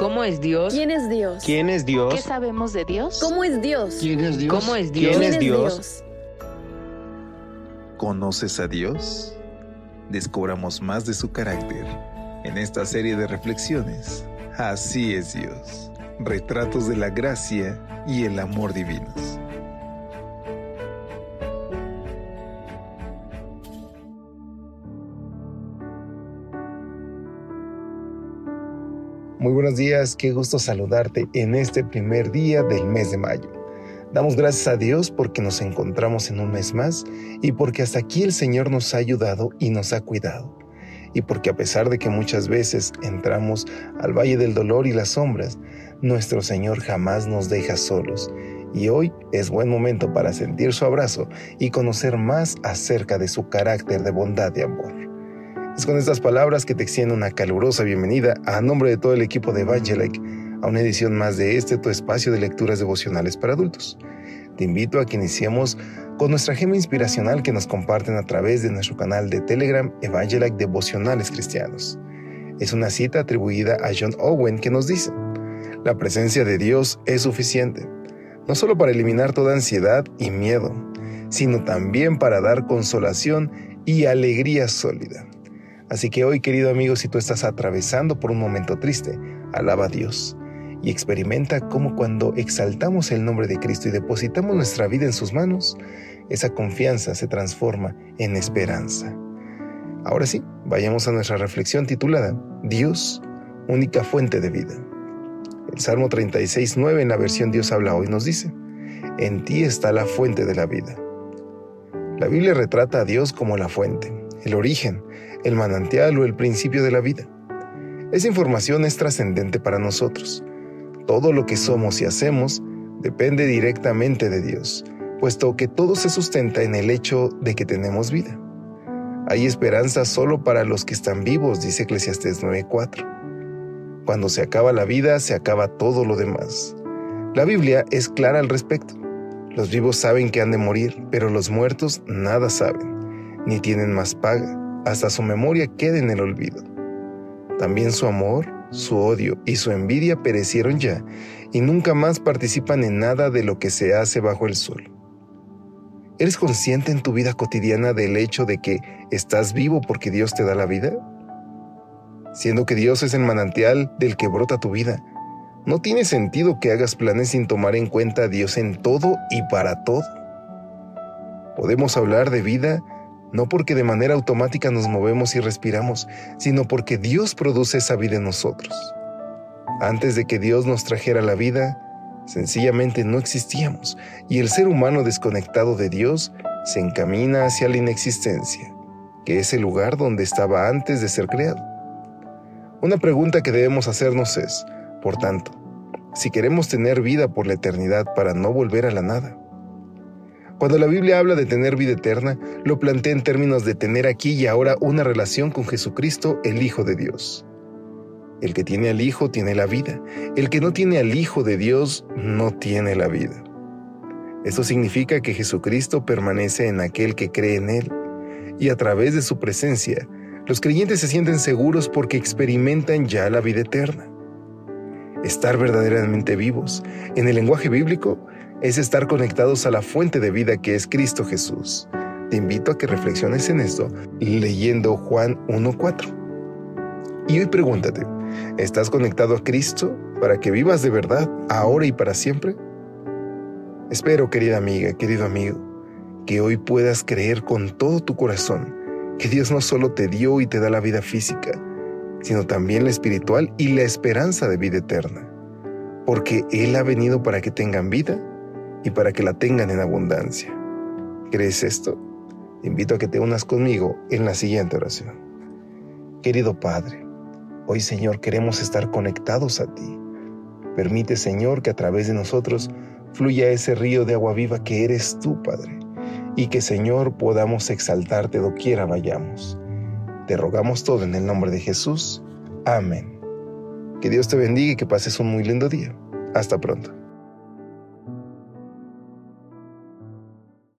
¿Cómo es Dios? ¿Quién es Dios? ¿Quién es Dios? ¿Qué sabemos de Dios? ¿Cómo es Dios? ¿Quién es Dios? ¿Cómo es Dios? ¿Quién es Dios? ¿Conoces a Dios? Descubramos más de su carácter en esta serie de reflexiones. Así es Dios. Retratos de la gracia y el amor divinos. Muy buenos días, qué gusto saludarte en este primer día del mes de mayo. Damos gracias a Dios porque nos encontramos en un mes más y porque hasta aquí el Señor nos ha ayudado y nos ha cuidado. Y porque a pesar de que muchas veces entramos al valle del dolor y las sombras, nuestro Señor jamás nos deja solos. Y hoy es buen momento para sentir su abrazo y conocer más acerca de su carácter de bondad y amor. Es con estas palabras que te extiendo una calurosa bienvenida a nombre de todo el equipo de Evangelic a una edición más de tu espacio de lecturas devocionales para adultos. Te invito a que iniciemos con nuestra gema inspiracional que nos comparten a través de nuestro canal de Telegram Evangelic Devocionales Cristianos. Es una cita atribuida a John Owen que nos dice: la presencia de Dios es suficiente, no solo para eliminar toda ansiedad y miedo, sino también para dar consolación y alegría sólida. Así que hoy, querido amigo, si tú estás atravesando por un momento triste, alaba a Dios y experimenta cómo cuando exaltamos el nombre de Cristo y depositamos nuestra vida en sus manos, esa confianza se transforma en esperanza. Ahora sí, vayamos a nuestra reflexión titulada Dios, única fuente de vida. El Salmo 36:9 en la versión Dios habla hoy nos dice: en ti está la fuente de la vida. La Biblia retrata a Dios como la fuente, el origen, el manantial o el principio de la vida. Esa información es trascendente para nosotros. Todo lo que somos y hacemos depende directamente de Dios, puesto que todo se sustenta en el hecho de que tenemos vida. Hay esperanza solo para los que están vivos, dice Eclesiastés 9:4. Cuando se acaba la vida, se acaba todo lo demás. La Biblia es clara al respecto. Los vivos saben que han de morir, pero los muertos nada saben, ni tienen más paga. Hasta su memoria queda en el olvido. También su amor, su odio y su envidia perecieron ya, y nunca más participan en nada de lo que se hace bajo el sol. ¿Eres consciente en tu vida cotidiana del hecho de que estás vivo porque Dios te da la vida? Siendo que Dios es el manantial del que brota tu vida, no tiene sentido que hagas planes sin tomar en cuenta a Dios en todo y para todo. Podemos hablar de vida no porque de manera automática nos movemos y respiramos, sino porque Dios produce esa vida en nosotros. Antes de que Dios nos trajera la vida, sencillamente no existíamos, y el ser humano desconectado de Dios se encamina hacia la inexistencia, que es el lugar donde estaba antes de ser creado. Una pregunta que debemos hacernos es, por tanto, si queremos tener vida por la eternidad para no volver a la nada. Cuando la Biblia habla de tener vida eterna, lo plantea en términos de tener aquí y ahora una relación con Jesucristo, el Hijo de Dios. El que tiene al Hijo tiene la vida. El que no tiene al Hijo de Dios no tiene la vida. Esto significa que Jesucristo permanece en aquel que cree en Él, y a través de su presencia, los creyentes se sienten seguros porque experimentan ya la vida eterna. Estar verdaderamente vivos, en el lenguaje bíblico, es estar conectados a la fuente de vida que es Cristo Jesús. Te invito a que reflexiones en esto leyendo Juan 1:4. Y hoy pregúntate, ¿estás conectado a Cristo para que vivas de verdad, ahora y para siempre? Espero, querida amiga, querido amigo, que hoy puedas creer con todo tu corazón que Dios no solo te dio y te da la vida física, sino también la espiritual y la esperanza de vida eterna, porque Él ha venido para que tengan vida y para que la tengan en abundancia. ¿Crees esto? Te invito a que te unas conmigo en la siguiente oración. Querido Padre, hoy, Señor, queremos estar conectados a ti. Permite, Señor, que a través de nosotros fluya ese río de agua viva que eres tú, Padre, y que, Señor, podamos exaltarte doquiera vayamos. Te rogamos todo en el nombre de Jesús. Amén. Que Dios te bendiga y que pases un muy lindo día. Hasta pronto.